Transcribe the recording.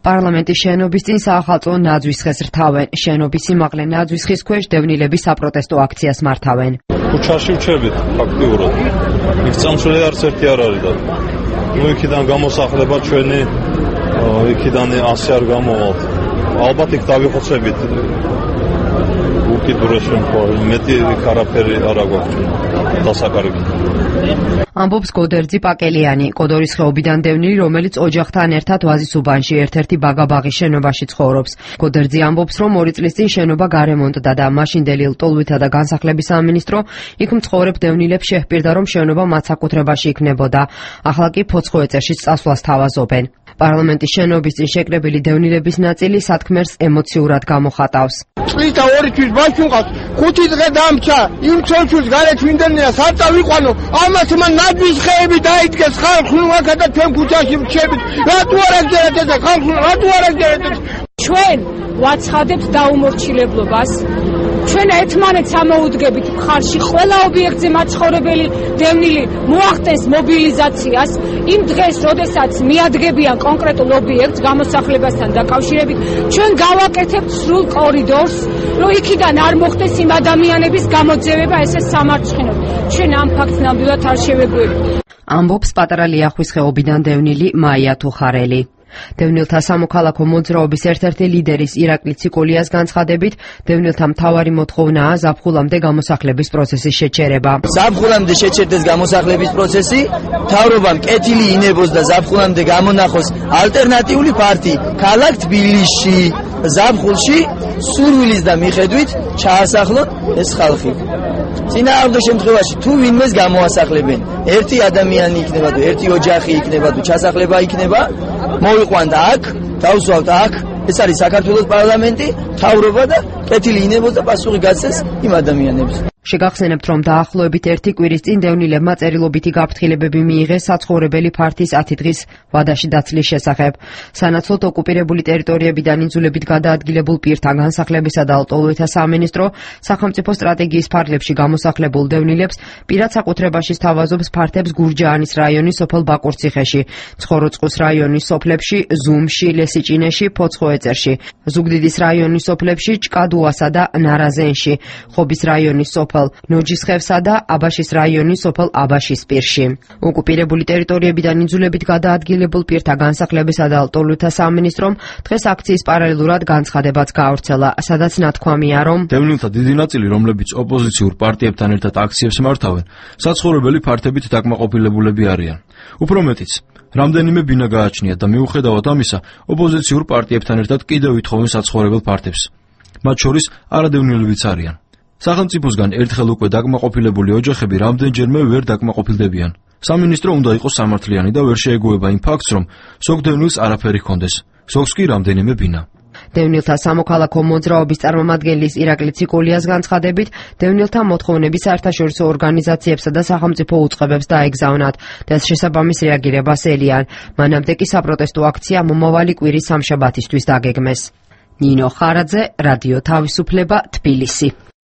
პარლამენტის შენობის წინ საახალწლო ნაძვის ხეს რთავენ. შენობის სიმაღლე ნაძვის ხის ქვეშ დევნილები საპროტესტო აქციას მართავენ. ქუჩაში ვჩებით ფაქტიურად. იქ წამსვლელი არც ერთი არ არის და იქიდან გამოსახლება ჩვენი იქიდან ასე არ გამოვალთ. ალბათ იქ დავიხოცებით. უკიდურეს შემთხვევაში მეტი არაფერი არ აქვს დასაკარგად. ამბობს გოდერძი პაკელიანი, კოდორის ხეობიდან დევნილი, რომელიც ოჯახთან ერთად ვაზის უბანში ერთ-ერთი ბაგაბაღის შენობაში ცხოვრობს. გოდერძი ამბობს, რომ 2 წლის წინ შენობა გარემონტდა და მაშინდელი ლტოლვითა და განსახლების სამინისტრო იქ მცხოვრებ დევნილებს შეჰპირდა, რომ შენობა მათ საკუთრებაში იქნებოდა. ახლა კი ფოცხოეწერში წასვლას თავაზობენ. პარლამენტის შენობის წინ შეკრებილი დევნილების ნაწილი სათქმერს ემოციურად გამოხატავს. წლის და 2 თვის ბავშვი მყავს, 5 დღე დამჭა, იმ ცოლშვილს გარეთ ვინდენია, სარწა ვიყვანო, ამას მან ნაძვის ხეები დაიდგეს, ხალხს ნუაქა და ჩვენ ქუჩაში ვჩებით. რატო არ აგერეთ ეს ხალხს, რატო არ აგერეთ ეს? ჩვენ ვაცხადებთ დაუმორჩილებლობას. ჩვენ ერთმანეთს ამოუდგებით მხარში, ყველა ობიექტზე მაცხოვრებელი დევნილი მოახდენს მობილიზაციას. იმ დღეს, როდესაც მიადგებიან კონკრეტულ ობიექტს გამოსახლებასთან დაკავშირებით, ჩვენ გავაკეთებთ სრულ კორიდორს, რომ იქიდან არ მოხდეს იმ ადამიანების გამოძევება, ესე სამარცხინოდ. ჩვენ ამ ფაქტს ნამდვილად არ შევეგუებით. ამბობს პატარა ლიახვის ხეობიდან დევნილი მაია თუხარელი. დევნილთა სამოქალაქო მოძრაობის ერთ-ერთი ლიდერის ირაკლი ციკოლიას განცხადებით, დევნილთა მთავარი მოთხოვნაა ზაფხულამდე გამოსახლების პროცესის შეჩერება. ზაფხულამდე შეჩერდეს გამოსახლების პროცესი, მთავრობამ კეთილი ინებოს და ზაფხულამდე გამონახოს ალტერნატიული პარტიი ქალაქ თბილისში. ზაფხულში სურვილის და მიხედვით ჩაასახლონ ეს ხალხი. წინააღმდეგ შემთხვევაში თუ ვინმეს გამოასახლებენ, ერთი ადამიანი იქნება თუ ერთი ოჯახი იქნება თუ ჩასახლება იქნება, მოვიყვანთ აქ, დავსვავთ აქ, ეს არის საქართველოს პარლამენტი, მთავრობა და კეთილი ინებოს და პასუხი გაცეს იმ ადამიანებს. შეგახსენებთ, რომ დაახლოებით 1 კვირის წინ დევნილებმა წერილობითი გაფრთხილებები მიიღეს საცხოვრებელი ფართის 10 დღის ვადაში დაცლის შესახებ. სანაცვლოდ ოკუპირებული ტერიტორიებიდან იძულებით გადაადგილებულ პირთა განსახლებისა და ლტოლვითა სამინისტრო სახელმწიფო სტრატეგიის ფარგლებში გამოსახლებულ დევნილებს პირად საკუთრებაში სთავაზობს ფართებს გურჯაანის რაიონის სოფელ ბაკურციხეში, ცხოროწყუს რაიონის სოფლებში, ზუმში, ლესიჭინეში, ფოცხოეწერში, ზუგდიდის რაიონის სოფლებში, ჭკადუასა და ნარაზენში, ხობის რაიონის სოფელ ნოჯისხევსა და აბაშის რაიონის სოფელ აბაშისპირში. ოკუპირებული ტერიტორიებიდან იძულებით გადაადგილებულ პირთა განსახლებისა და ლტოლვითა სამინისტრომ დღეს აქციის პარალელურად განცხადებაც გაავრცელა, სადაც ნათქვამია, რომ დევნილთა დიდი ნაწილი, რომლებიც ოპოზიციურ პარტიებთან ერთად აქციებს მართავენ, საცხოვრებელი ფართებით დაკმაყოფილებულები არიან. უფრო მეტიც, რამდენიმე ბინა გააჩნიათ და მიუხედავად ამისა, ოპოზიციურ პარტიებთან ერთად კიდევ ითხოვენ საცხოვრებელ ფართებს. მათ შორის არადევნილებიც არიან. სახელმწიფოსგან ერთხელ უკვე დაკმაყოფილებული ოჯახები რამდენჯერმე ვერ დაკმაყოფილდებიან. სამინისტრო უნდა იყოს სამართლიანი და ვერ შეეგუება იმ ფაქტს, რომ ზოგ დევნილს არაფერი ჰქონდეს, ზოგს კი რამდენიმე ბინა. დევნილთა სამოქალაქო მოძრაობის წარმომადგენლის ირაკლი ციკოლიას განცხადებით, დევნილთა მოთხოვნები საერთაშორისო ორგანიზაციებსა და სახელმწიფო უწყებებს დაეგზავნათ და შესაბამის რეაგირებას ელიან. მანამდე კი საპროტესტო აქცია მომავალი კვირის სამშაბათისთვის დაგეგმეს. ნინო ხარაძე, რადიო თავისუფლება, თბილისი.